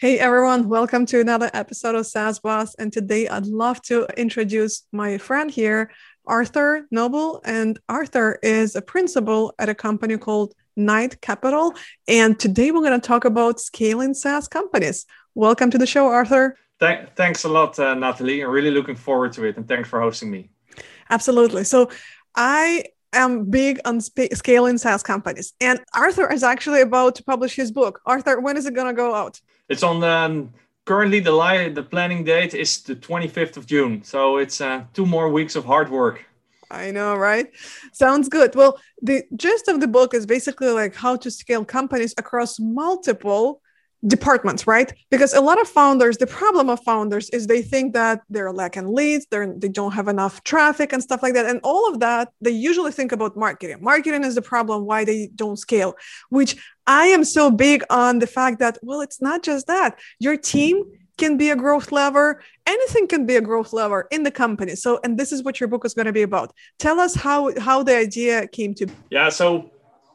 Hey everyone, welcome to another episode of SaaS Boss. And today I'd love to introduce my friend here, Arthur Noble. And Arthur is a principal at a company called Knight Capital. And today we're going to talk about scaling SaaS companies. Welcome to the show, Arthur. Thanks a lot, Natalie. I'm really looking forward to it. And thanks for hosting me. Absolutely. So I am big on scaling SaaS companies. And Arthur is actually about to publish his book. Arthur, when is it going to go out? It's on currently the planning date is the 25th of June. So it's 2 more weeks of hard work. I know, right? Sounds good. Well, the gist of the book is basically like how to scale companies across multiple departments, right? Because a lot of founders, the problem of founders is they think that they're lacking leads, they don't have enough traffic and stuff like that. And all of that, they usually think about marketing. Marketing is the problem why they don't scale, which I am so big on the fact that, well, it's not just that. Your team can be a growth lever. Anything can be a growth lever in the company. So, and this is what your book is going to be about. Tell us how the idea came to be. Yeah, so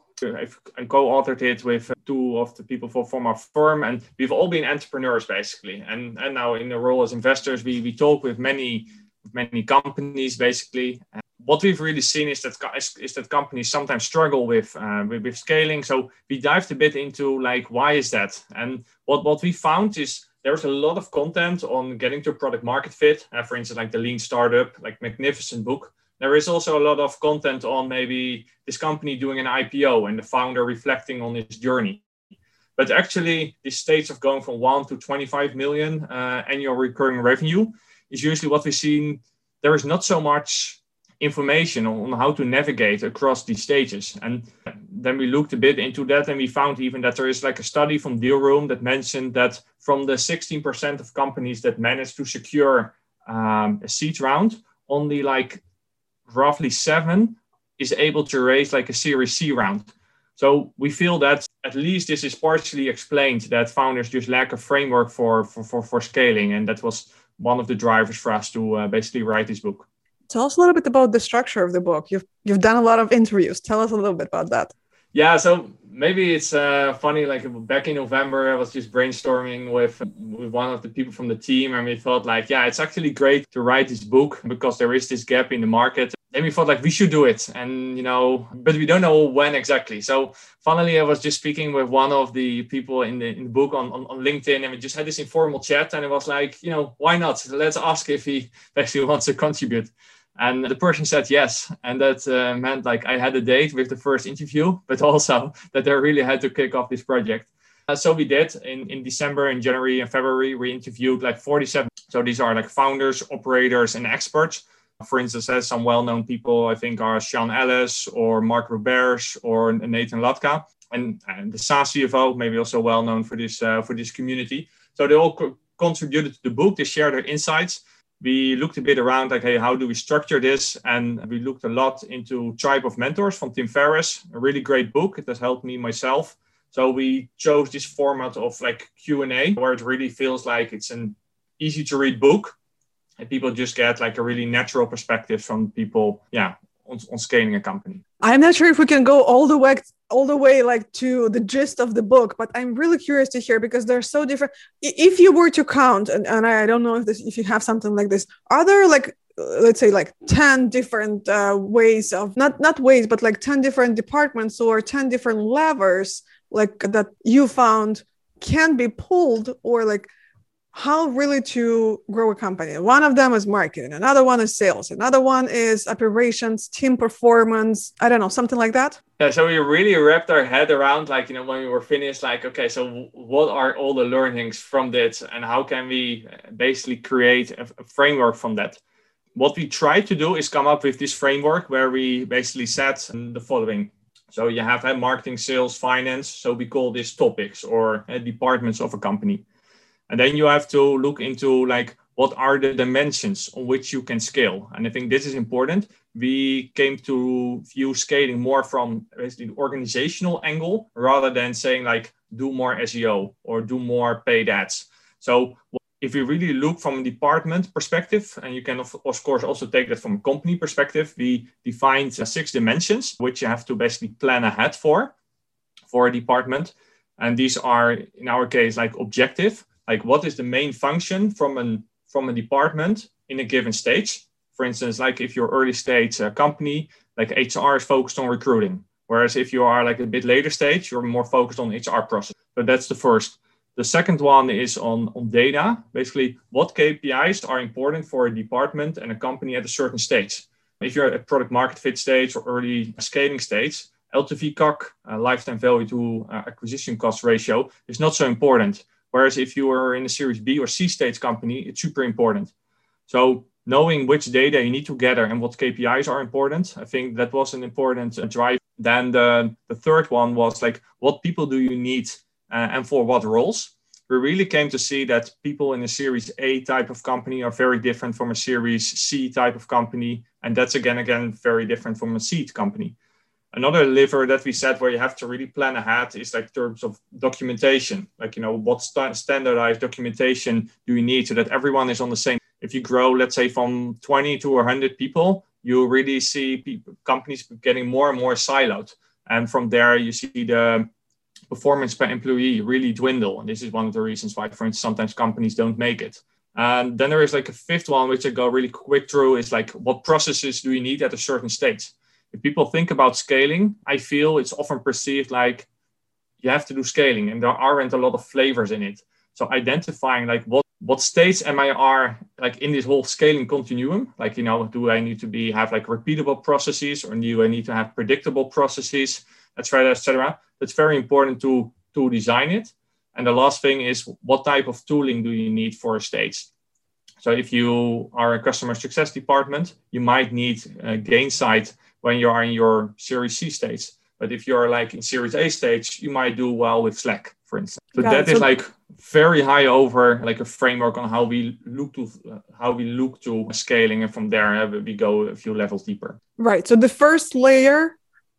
I co-authored it with 2 of the people from our firm, and we've all been entrepreneurs basically. And now in the role as investors, we talk with many companies basically. And what we've really seen is that companies sometimes struggle with scaling. So we dived a bit into like, why is that? And what we found is there's a lot of content on getting to product market fit. For instance, like the Lean Startup, like magnificent book. There is also a lot of content on maybe this company doing an IPO and the founder reflecting on his journey. But actually, this stage of going from 1 to 25 million annual recurring revenue is usually what we've seen. There is not so much information on how to navigate across these stages. And then we looked a bit into that, and we found even that there is like a study from Dealroom that mentioned that from the 16% of companies that managed to secure a seed round, only like roughly 7 is able to raise like a Series C round. So we feel that at least this is partially explained that founders just lack a framework for scaling. And that was one of the drivers for us to basically write this book. Tell us a little bit about the structure of the book. You've done a lot of interviews. Tell us a little bit about that. Yeah, so maybe it's funny, like back in November, I was just brainstorming with one of the people from the team, and we thought like, yeah, it's actually great to write this book because there is this gap in the market. And we thought like we should do it, and but we don't know when exactly. So finally, I was just speaking with one of the people in the book on LinkedIn, and we just had this informal chat, and it was like, why not? Let's ask if he actually wants to contribute. And the person said yes. And that meant like I had a date with the first interview, but also that I really had to kick off this project. So we did in December, in January and February, we interviewed like 47. So these are like founders, operators and experts. For instance, some well-known people, I think, are Sean Ellis or Mark Roberge or Nathan Latka. And the SaaS CFO, maybe also well-known for this community. So they all contributed to the book. They shared their insights. We looked a bit around like, hey, how do we structure this? And we looked a lot into Tribe of Mentors from Tim Ferriss, a really great book. It has helped me myself. So we chose this format of like Q&A, where it really feels like it's an easy to read book. And people just get like a really natural perspective from people, on scaling a company. I'm not sure if we can go all the way like to the gist of the book, but I'm really curious to hear because they're so different. If you were to count, and I don't know if you have something like this, are there like, let's say like 10 different ways of, not ways, but like 10 different departments or 10 different levers like that you found can be pulled, or like how really to grow a company? One of them is marketing. Another one is sales. Another one is operations, team performance. I don't know, something like that. Yeah, so we really wrapped our head around like, when we were finished, like, okay, so what are all the learnings from this and how can we basically create a framework from that? What we tried to do is come up with this framework where we basically said the following. So you have marketing, sales, finance. So we call this topics or departments of a company. And then you have to look into like, what are the dimensions on which you can scale? And I think this is important. We came to view scaling more from basically the organizational angle rather than saying like, do more SEO or do more paid ads. So if we really look from a department perspective, and you can of course also take that from a company perspective, we defined 6 dimensions, which you have to basically plan ahead for a department. And these are, in our case, like objective. like what is the main function from a department in a given stage. For instance, like if you're early stage company, like HR is focused on recruiting. Whereas if you are like a bit later stage, you're more focused on HR process. So that's the first. The second one is on data. Basically, what KPIs are important for a department and a company at a certain stage. If you're at product market fit stage or early scaling stage, LTV CAC, lifetime value to acquisition cost ratio, is not so important. Whereas if you are in a Series B or C stage company, it's super important. So knowing which data you need to gather and what KPIs are important, I think that was an important drive. Then the third one was like, what people do you need and for what roles? We really came to see that people in a Series A type of company are very different from a Series C type of company. And that's again, very different from a seed company. Another lever that we said where you have to really plan ahead is like terms of documentation. Like, what standardized documentation do you need so that everyone is on the same? If you grow, let's say from 20 to 100 people, you really see companies getting more and more siloed. And from there, you see the performance per employee really dwindle. And this is one of the reasons why, for instance, sometimes companies don't make it. And then there is like a fifth one, which I go really quick through, is like, what processes do you need at a certain stage? If people think about scaling, I feel it's often perceived like you have to do scaling and there aren't a lot of flavors in it. So identifying like what stage am I like in this whole scaling continuum? Like, do I need to have like repeatable processes, or do I need to have predictable processes, et cetera? That's very important to design it. And the last thing is, what type of tooling do you need for a stage? So if you are a customer success department, you might need Gainsight when you are in your Series C stage. But if you're like in Series A stage, you might do well with Slack, for instance. So that is like very high over like a framework on how we look to scaling, and from there we go a few levels deeper. Right. So the first layer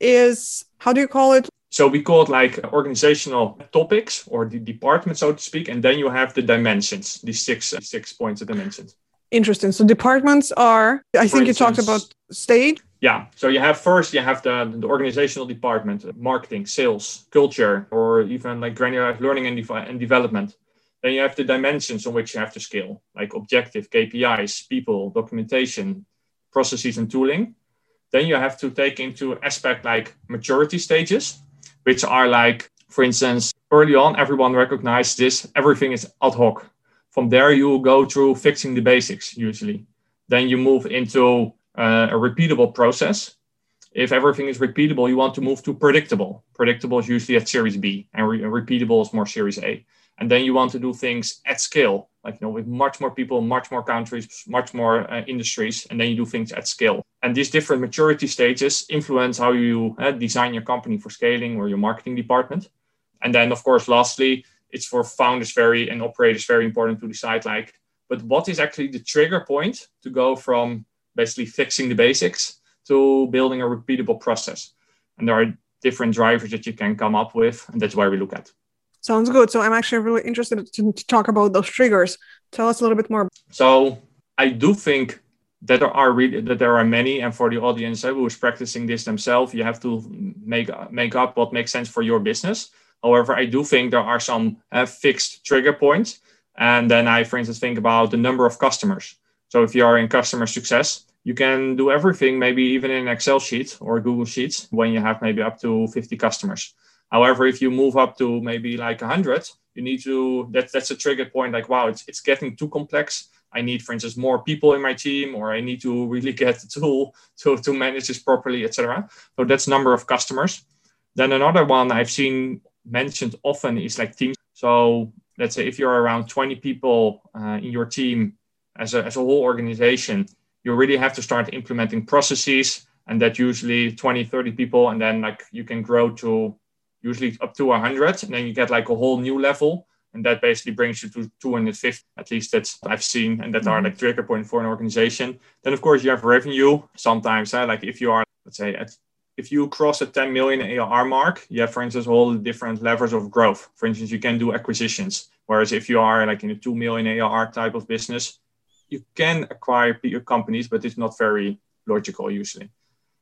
is, how do you call it? So we call it like organizational topics or the department, so to speak, and then you have the dimensions, these six points that I mentioned. Interesting. So departments are, I think you talked about stage. Yeah. So you have the organizational department, marketing, sales, culture, or even like granular learning and development. Then you have the dimensions on which you have to scale, like objective, KPIs, people, documentation, processes, and tooling. Then you have to take into aspect like maturity stages, which are like, for instance, early on, everyone recognized this, everything is ad hoc. From there, you will go through fixing the basics usually. Then you move into a repeatable process. If everything is repeatable, you want to move to predictable. Predictable is usually at Series B, and repeatable is more Series A. And then you want to do things at scale, like with much more people, much more countries, much more industries, and then you do things at scale. And these different maturity stages influence how you design your company for scaling or your marketing department. And then, of course, lastly, it's for founders and operators very important to decide but what is actually the trigger point to go from basically fixing the basics to building a repeatable process? And there are different drivers that you can come up with, and that's why we look at. Sounds good. So I'm actually really interested to talk about those triggers. Tell us a little bit more. So I do think that there are many, and for the audience who is practicing this themselves, you have to make up what makes sense for your business. However, I do think there are some fixed trigger points. And then I, for instance, think about the number of customers. So if you are in customer success, you can do everything, maybe even in an Excel sheet or Google Sheets when you have maybe up to 50 customers. However, if you move up to maybe like 100, you need to, that's a trigger point, like, wow, it's getting too complex. I need, for instance, more people in my team, or I need to really get the tool to manage this properly, etc. So that's number of customers. Then another one I've seen mentioned often is like teams. So let's say if you're around 20 people in your team as a whole organization, you really have to start implementing processes, and that usually 20, 30 people, and then like you can grow to usually up to 100, and then you get like a whole new level, and that basically brings you to 250. At least that's I've seen, and that are like trigger point for an organization. Then of course you have revenue. Sometimes like if you are, let's say, if you cross a 10 million ARR mark, you have, for instance, all different levels of growth. For instance, you can do acquisitions. Whereas if you are like in a 2 million ARR type of business, you can acquire companies, but it's not very logical usually.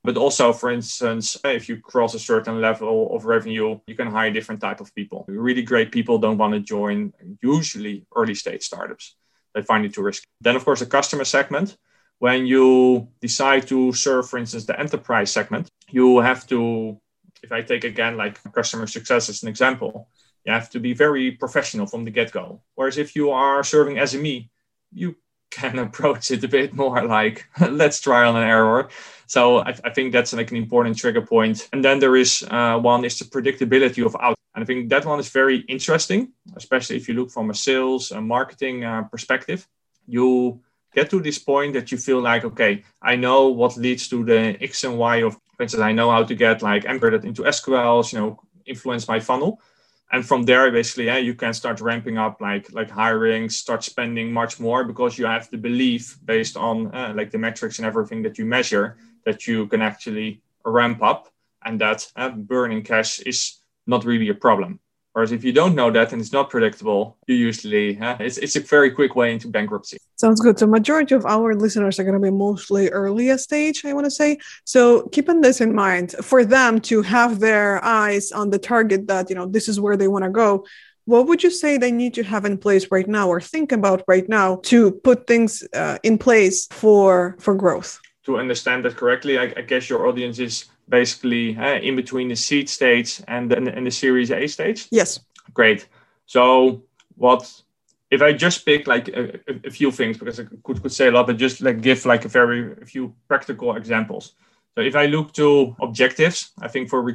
But also, for instance, if you cross a certain level of revenue, you can hire different type of people. Really great people don't want to join usually early stage startups. They find it too risky. Then, of course, the customer segment. When you decide to serve, for instance, the enterprise segment, you have to, if I take again like customer success as an example, you have to be very professional from the get-go. Whereas if you are serving SME, you can approach it a bit more like, let's try on an error. So I think that's like an important trigger point. And then there is one is the predictability of outcome. And I think that one is very interesting, especially if you look from a sales and marketing perspective. You get to this point that you feel like, okay, I know what leads to the X and Y of, for instance, I know how to get like embedded into SQLs, influence my funnel. And from there, basically, you can start ramping up like hiring, start spending much more because you have the belief based on like the metrics and everything that you measure that you can actually ramp up and that burning cash is not really a problem. Whereas if you don't know that and it's not predictable, you usually, it's a very quick way into bankruptcy. Sounds good. So majority of our listeners are going to be mostly earlier stage, I want to say. So keeping this in mind, for them to have their eyes on the target that, this is where they want to go, what would you say they need to have in place right now or think about right now to put things in place for growth? To understand that correctly, I guess your audience is basically in between the seed stage and the Series A stage? Yes. Great. So if I just pick like a few things, because I could say a lot, but just like give like a few practical examples. So if I look to objectives, I think for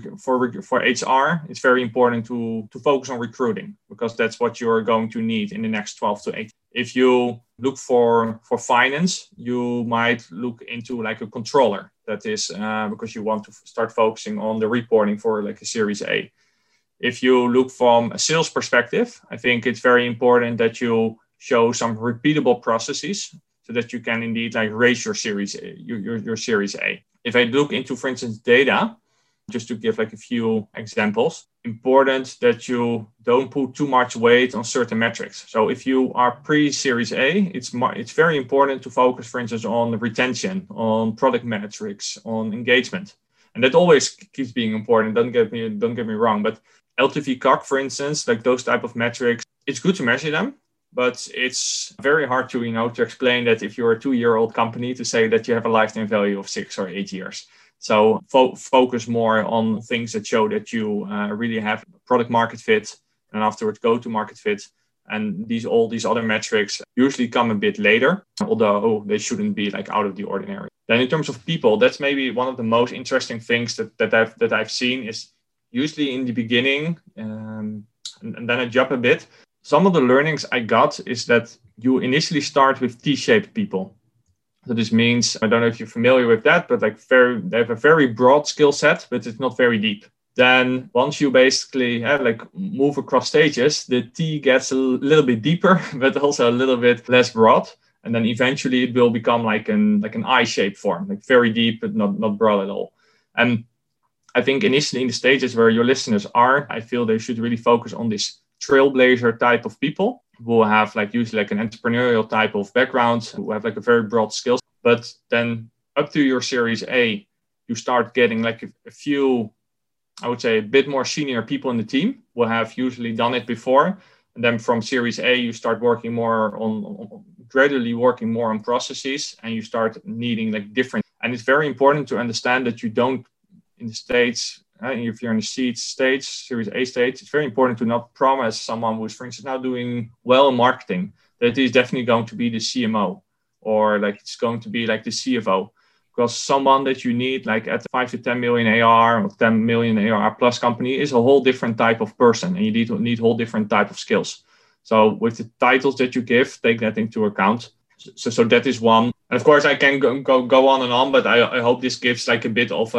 HR, it's very important to focus on recruiting because that's what you're going to need in the next 12 to 18. If you look for finance, you might look into like a controller. That is because you want to start focusing on the reporting for like a Series A. If you look from a sales perspective, I think it's very important that you show some repeatable processes so that you can indeed like raise your Series A, your Series A. If I look into, for instance, data, just to give like a few examples, important that you don't put too much weight on certain metrics. So if you are pre-Series A, it's very important to focus, for instance, on retention, on product metrics, on engagement. And that always keeps being important. Don't get me wrong, but LTV CAC, for instance, like those type of metrics, it's good to measure them, but it's very hard to explain that if you're a 2-year-old company to say that you have a lifetime value of 6 or 8 years. So focus more on things that show that you really have product market fit and afterwards go to market fit. And all these other metrics usually come a bit later, although they shouldn't be like out of the ordinary. Then in terms of people, that's maybe one of the most interesting things that I've seen is usually in the beginning, and then I jump a bit. Some of the learnings I got is that you initially start with T-shaped people. So this means, I don't know if you're familiar with that, but like they have a very broad skill set, but it's not very deep. Then once you basically move across stages, the T gets a little bit deeper, but also a little bit less broad. And then eventually it will become like an I-shaped form, like very deep, but not broad at all. And I think initially in the stages where your listeners are, I feel they should really focus on this trailblazer type of people who have like usually like an entrepreneurial type of background, who have like a very broad skills. But then up to your Series A, you start getting like a few, I would say a bit more senior people in the team who have usually done it before. And then from Series A, you start working more gradually working more on processes, and you start needing like different. And it's very important to understand that you don't, in the States, if you're in the seed stage, Series A stage, it's very important to not promise someone who's, for instance, now doing well in marketing that he's definitely going to be the CMO or like it's going to be like the CFO. Because someone that you need like at 5 to 10 million AR or 10 million AR plus company is a whole different type of person, and you need whole different type of skills. So with the titles that you give, take that into account. So that is one. And of course, I can go on and on, but I hope this gives like a bit of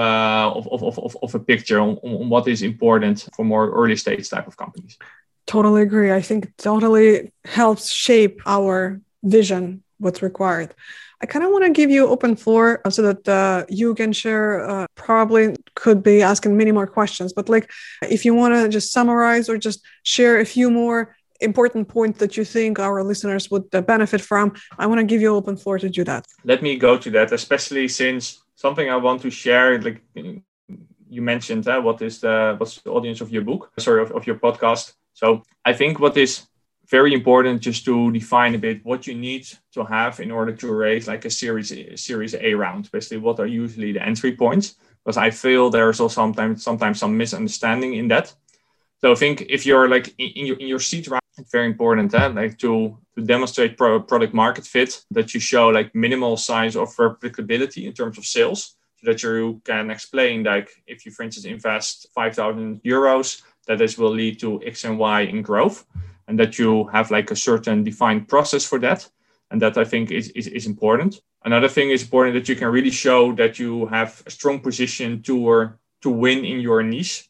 a picture on what is important for more early stage type of companies. Totally agree. I think it totally helps shape our vision, what's required. I kind of want to give you open floor so that you can share, probably could be asking many more questions, but like if you want to just summarize or just share a few more important points that you think our listeners would benefit from, I want to give you open floor to do that. Let me go to that, especially since something I want to share, like you mentioned, what's the audience of your book, of your podcast. So I think what is very important just to define a bit what you need to have in order to raise like a series A round. Basically, what are usually the entry points? Because I feel there's also sometimes some misunderstanding in that. So I think if you're like in your seed round, it's very important like to demonstrate product market fit, that you show like minimal signs of replicability in terms of sales, so that you can explain, like if you, for instance, invest 5,000 euros, that this will lead to X and Y in growth, and that you have like a certain defined process for that. And that I think is important. Another thing is important, that you can really show that you have a strong position to win in your niche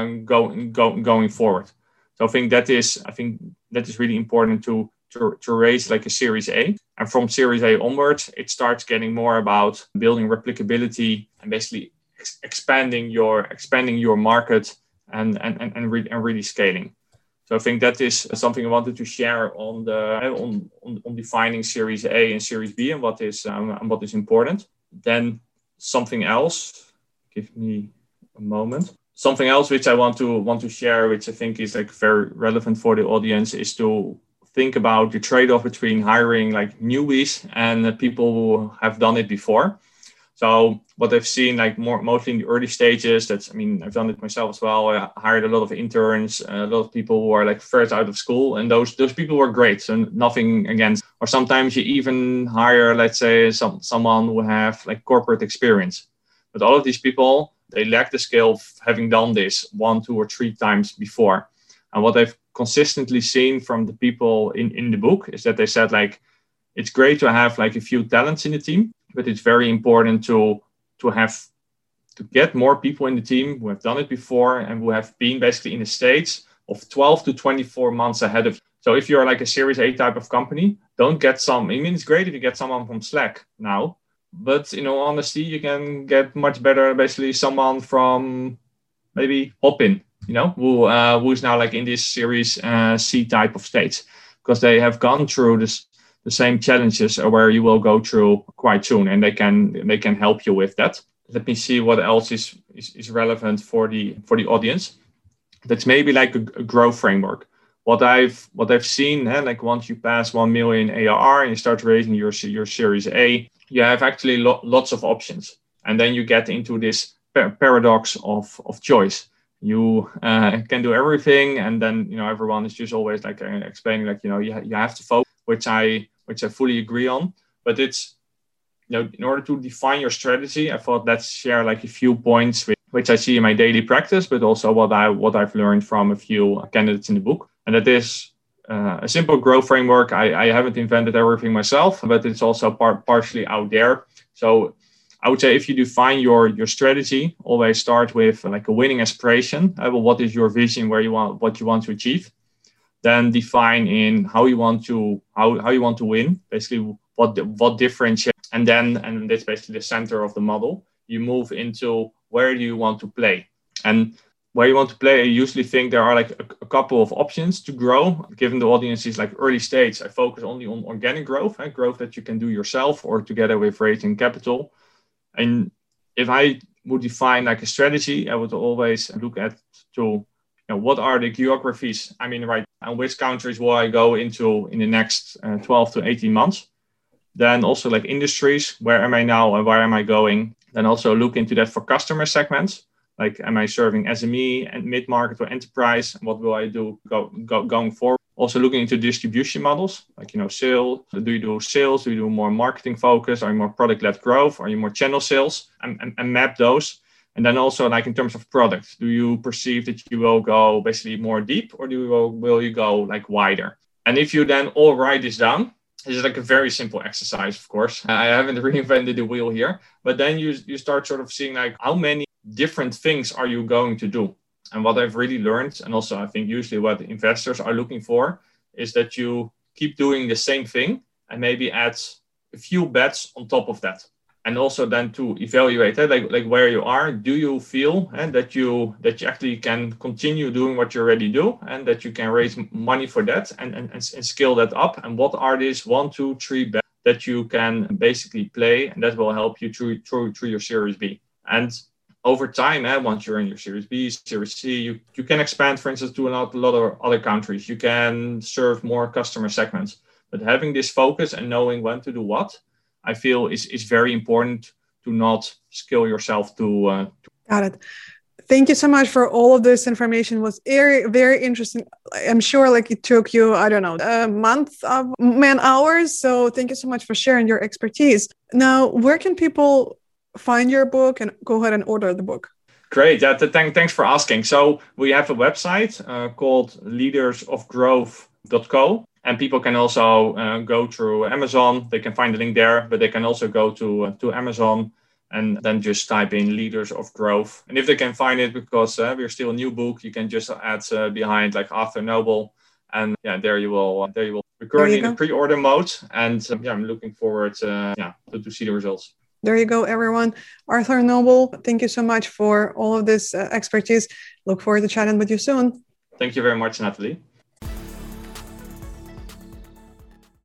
going forward. So I think that is really important to raise like a Series A. And from Series A onwards, it starts getting more about building replicability and basically expanding your market and really scaling. So I think that is something I wanted to share on defining Series A and Series B and what is important. Then something else, give me a moment. Something else which I want to share, which I think is like very relevant for the audience, is to think about the trade-off between hiring like newbies and people who have done it before. So what I've seen, like mostly in the early stages, I've done it myself as well. I hired a lot of interns, a lot of people who are like first out of school, and those people were great. So nothing against. Or sometimes you even hire, let's say, someone who have like corporate experience. But all of these people, they lack the skill of having done this 1, 2, or 3 times before. And what I've consistently seen from the people in the book is that they said, like, it's great to have like a few talents in the team, but it's very important to get more people in the team who have done it before and who have been basically in the stage of 12 to 24 months ahead of you. So if you're like a Series A type of company, don't get it's great if you get someone from Slack now, but in all honesty, you can get much better, basically someone from maybe Hopin, who's now like in this Series C type of stage, because they have gone through the same challenges where you will go through quite soon, and they can help you with that. Let me see what else is relevant for the audience. That's maybe like a growth framework. What I've seen, like once you pass 1 million ARR and you start raising your Series A, you have actually lots of options, and then you get into this paradox of choice. You can do everything, and then everyone is just always like explaining, like you have to focus, which I fully agree on. But it's in order to define your strategy, I thought let's share like a few points which I see in my daily practice, but also what I've learned from a few candidates in the book. And that is a simple growth framework. I haven't invented everything myself, but it's also partially out there. So I would say if you define your strategy, always start with like a winning aspiration. What is your vision, what you want to achieve? Then define in how you want to win, basically what differentiates, and that's basically the center of the model. You move into where do you want to play, and where you want to play. I usually think there are like a couple of options to grow. Given the audience is like early stage, I focus only on organic growth, growth that you can do yourself or together with raising capital. And if I would define like a strategy, I would always look at what are the geographies I'm in right now, and which countries will I go into in the next 12 to 18 months. Then also like industries, where am I now and where am I going? Then also look into that for customer segments. Like, am I serving SME and mid-market or enterprise? What will I do going forward? Also looking into distribution models, like, sales. Do you do sales? Do you do more marketing focus? Are you more product-led growth? Are you more channel sales? And map those. And then also like in terms of products, do you perceive that you will go basically more deep, or will you go like wider? And if you then all write this down, this is like a very simple exercise, of course. I haven't reinvented the wheel here, but then you start sort of seeing like how many different things are you going to do? And what I've really learned, and also I think usually what investors are looking for, is that you keep doing the same thing and maybe add a few bets on top of that. And also then to evaluate like where you are. Do you feel that you actually can continue doing what you already do, and that you can raise money for that and scale that up? And what are these 1, 2, 3 bets that you can basically play, and that will help you through your Series B. And over time, once you're in your Series B, Series C, you can expand, for instance, to a lot of other countries. You can serve more customer segments. But having this focus and knowing when to do what, I feel is very important to not scale yourself to. Got it. Thank you so much for all of this information. It was very, very interesting. I'm sure like it took you, I don't know, a month of man hours. So thank you so much for sharing your expertise. Now, where can people find your book and go ahead and order the book? Great. Thanks for asking. So we have a website called leadersofgrowth.co. And people can also go through Amazon. They can find the link there, but they can also go to Amazon and then just type in Leaders of Growth. And if they can find it, because we're still a new book, you can just add behind like Arthur Noble. And there you will. We're currently in the pre-order mode. And I'm looking forward to see the results. There you go, everyone. Arthur Noble, thank you so much for all of this expertise. Look forward to chatting with you soon. Thank you very much, Natalie.